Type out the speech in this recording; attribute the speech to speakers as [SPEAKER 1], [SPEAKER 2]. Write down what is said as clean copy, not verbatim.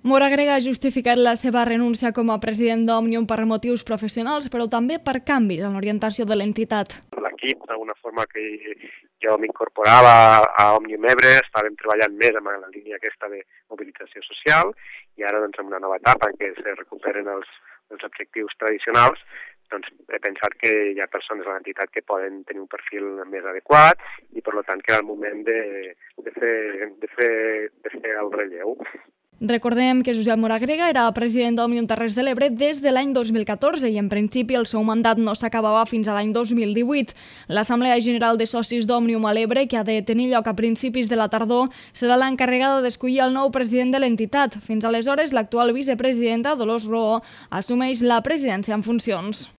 [SPEAKER 1] Móra Grega ha justificat la seva renúncia com a president d'Òmnium per motius professionals, però també per canvis en l'orientació de l'entitat.
[SPEAKER 2] L'equip, d'alguna forma que jo m'incorporava a Òmnium Ebre, estàvem treballant més amb la línia aquesta de mobilització social i ara doncs, en una nova etapa en què es recuperen els objectius tradicionals, doncs he pensat que hi ha persones a l'entitat que poden tenir un perfil més adequat i per tant que era el moment de fer el relleu.
[SPEAKER 1] Recordem que Josep Móra Grega era president d'Òmnium Terres de l'Ebre des de l'any 2014 i en principi el seu mandat no s'acabava fins a l'any 2018. L'Assemblea General de Socis d'Òmnium a l'Ebre, que ha de tenir lloc a principis de la tardor, serà l'encarregada d'escollir el nou president de l'entitat. Fins aleshores, l'actual vicepresidenta, Dolors Roó, assumeix la presidència en funcions.